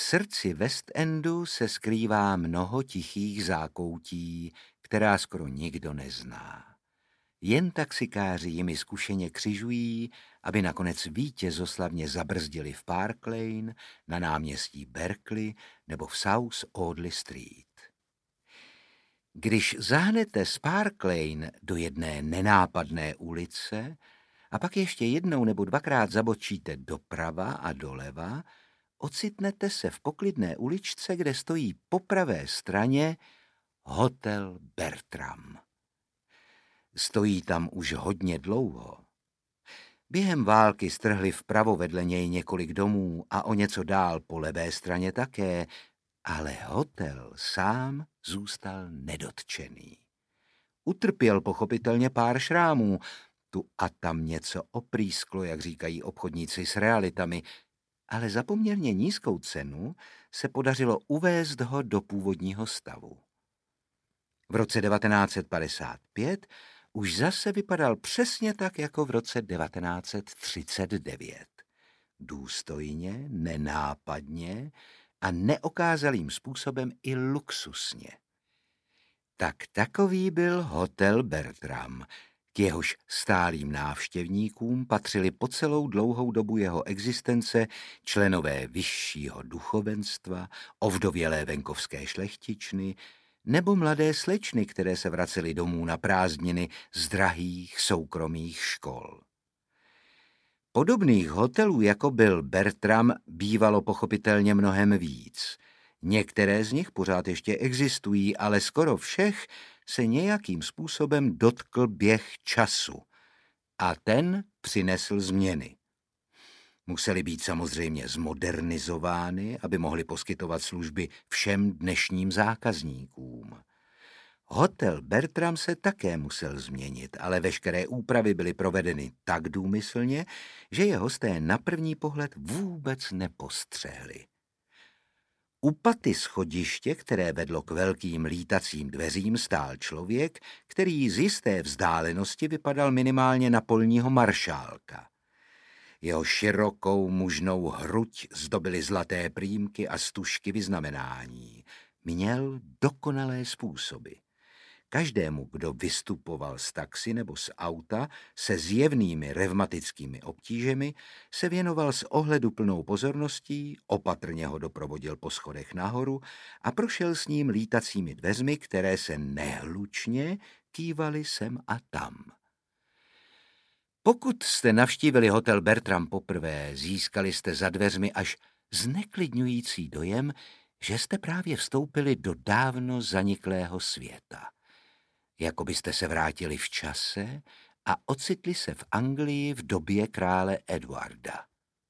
srdci West Endu se skrývá mnoho tichých zákoutí, která skoro nikdo nezná. Jen taxikáři jimi zkušeně křižují, aby nakonec vítězoslavně zabrzdili v Park Lane, na náměstí Berkeley nebo v South Audley Street. Když zahnete z Park Lane do jedné nenápadné ulice a pak ještě jednou nebo dvakrát zabočíte doprava a doleva, ocitnete se v poklidné uličce, kde stojí po pravé straně Hotel Bertram. Stojí tam už hodně dlouho. Během války strhli vpravo vedle něj několik domů a o něco dál po levé straně také, ale hotel sám zůstal nedotčený. Utrpěl pochopitelně pár šrámů, tu a tam něco oprýsklo, jak říkají obchodníci s realitami, ale za poměrně nízkou cenu se podařilo uvést ho do původního stavu. V roce 1955 už zase vypadal přesně tak, jako v roce 1939. Důstojně, nenápadně a neokázalým způsobem i luxusně. Tak takový byl Hotel Bertram. K jehož stálým návštěvníkům patřili po celou dlouhou dobu jeho existence členové vyššího duchovenstva, ovdovělé venkovské šlechtičny nebo mladé slečny, které se vracely domů na prázdniny z drahých soukromých škol. Podobných hotelů, jako byl Bertram, bývalo pochopitelně mnohem víc. Některé z nich pořád ještě existují, ale skoro všech se nějakým způsobem dotkl běh času a ten přinesl změny. Musely být samozřejmě zmodernizovány, aby mohly poskytovat služby všem dnešním zákazníkům. Hotel Bertram se také musel změnit, ale veškeré úpravy byly provedeny tak důmyslně, že je hosté na první pohled vůbec nepostřehli. U paty schodiště, které vedlo k velkým lítacím dveřím, stál člověk, který z jisté vzdálenosti vypadal minimálně na polního maršálka. Jeho širokou mužnou hruď zdobily zlaté prýmky a stužky vyznamenání. Měl dokonalé způsoby. Každému, kdo vystupoval z taxi nebo z auta se zjevnými revmatickými obtížemi, se věnoval s ohleduplnou pozorností, opatrně ho doprovodil po schodech nahoru a prošel s ním lítacími dveřmi, které se nehlučně kývaly sem a tam. Pokud jste navštívili Hotel Bertram poprvé, získali jste za dveřmi až zneklidňující dojem, že jste právě vstoupili do dávno zaniklého světa. Jako byste se vrátili v čase a ocitli se v Anglii v době krále Eduarda.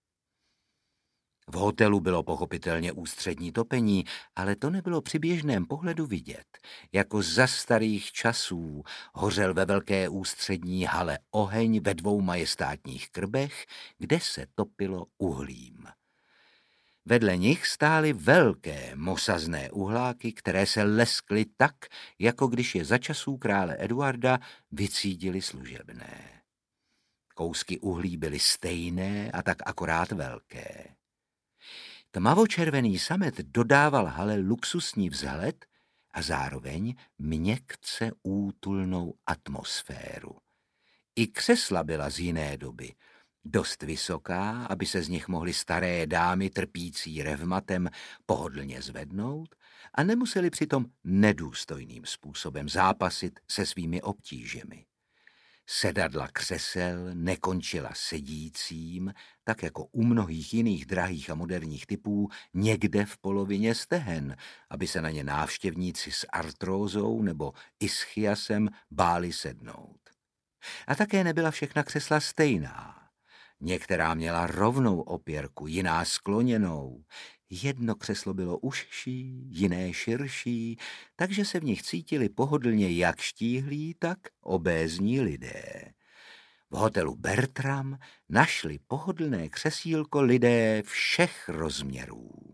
V hotelu bylo pochopitelně ústřední topení, ale to nebylo při běžném pohledu vidět. Jako za starých časů hořel ve velké ústřední hale oheň ve 2 majestátních krbech, kde se topilo uhlím. Vedle nich stály velké mosazné uhláky, které se leskly tak, jako když je za časů krále Eduarda vycídili služebné. Kousky uhlí byly stejné a tak akorát velké. Tmavočervený samet dodával hale luxusní vzhled a zároveň měkce útulnou atmosféru. I křesla byla z jiné doby, dost vysoká, aby se z nich mohly staré dámy trpící revmatem pohodlně zvednout a nemuseli přitom nedůstojným způsobem zápasit se svými obtížemi. Sedadla křesel nekončila sedícím, tak jako u mnohých jiných drahých a moderních typů, někde v polovině stehen, aby se na ně návštěvníci s artrózou nebo ischiasem báli sednout. A také nebyla všechna křesla stejná. Některá měla rovnou opěrku, jiná skloněnou. Jedno křeslo bylo užší, jiné širší, takže se v nich cítili pohodlně jak štíhlí, tak obézní lidé. V hotelu Bertram našli pohodlné křesílko lidé všech rozměrů.